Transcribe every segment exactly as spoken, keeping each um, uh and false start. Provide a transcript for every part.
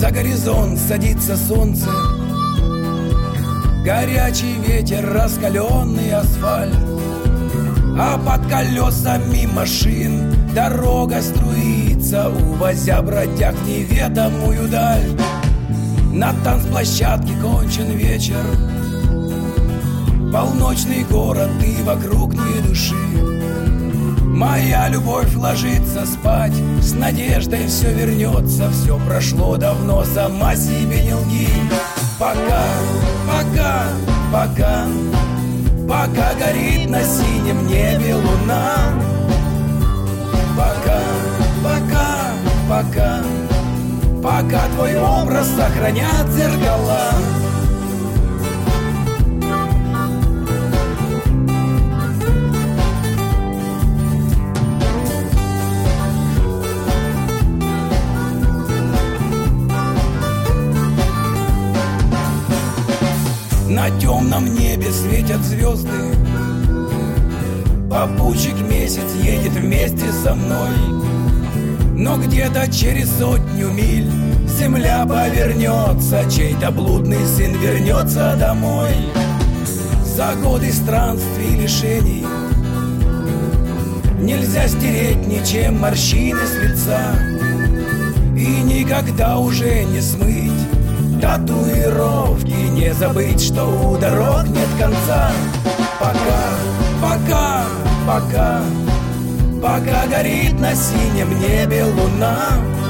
За горизонт садится солнце, горячий ветер, раскаленный асфальт, а под колесами машин дорога струится, увозя бродяг в неведомую даль. На танцплощадке кончен вечер, полночный город, и вокруг ни души. Моя любовь ложится спать, с надеждой все вернется. Все прошло давно, сама себе не лги. Пока, пока, пока, пока горит на синем небе луна. Пока, пока, пока, пока твой образ сохранят зеркала. На темном небе светят звезды, попутчик месяц едет вместе со мной. Но где-то через сотню миль земля повернется, чей-то блудный сын вернется домой. За годы странствий и лишений нельзя стереть ничем морщины с лица, и никогда уже не смыть татуировки, не забыть, что у дорог нет конца. Пока, пока, пока, пока горит на синем небе луна.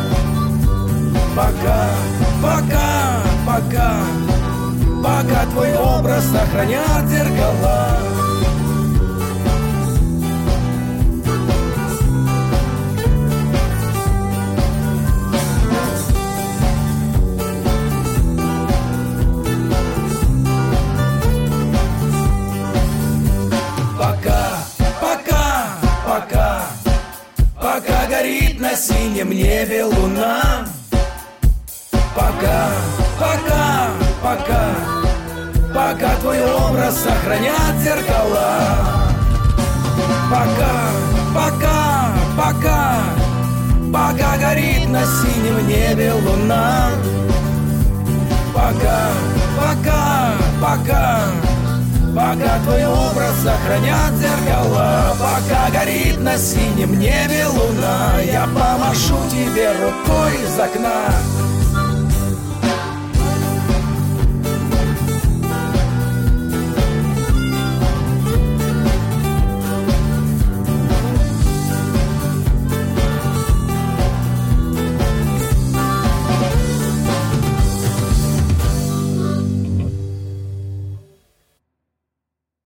Пока, пока, пока, пока твой образ сохранят зеркала. Пока горит на синем небе луна. Пока, пока, пока, пока твой образ сохранят зеркала. Пока, пока, пока, пока горит на синем небе луна. Пока, пока, пока, пока твой образ сохранят зеркала. Пока горит на синем небе луна, я помашу тебе рукой из окна.